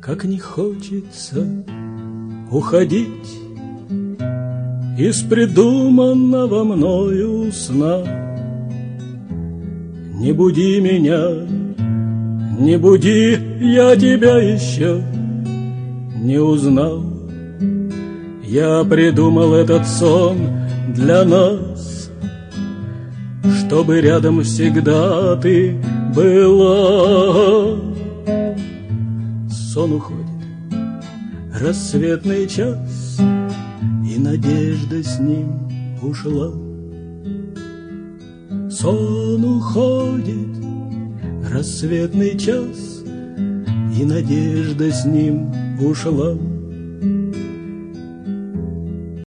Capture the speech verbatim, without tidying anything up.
как не хочется уходить из придуманного мною сна. Не буди меня, не буди, я тебя еще не узнал. Я придумал этот сон для нас, чтобы рядом всегда ты была. Сон уходит, рассветный час, и надежда с ним ушла. Сон уходит, рассветный час, и надежда с ним ушла.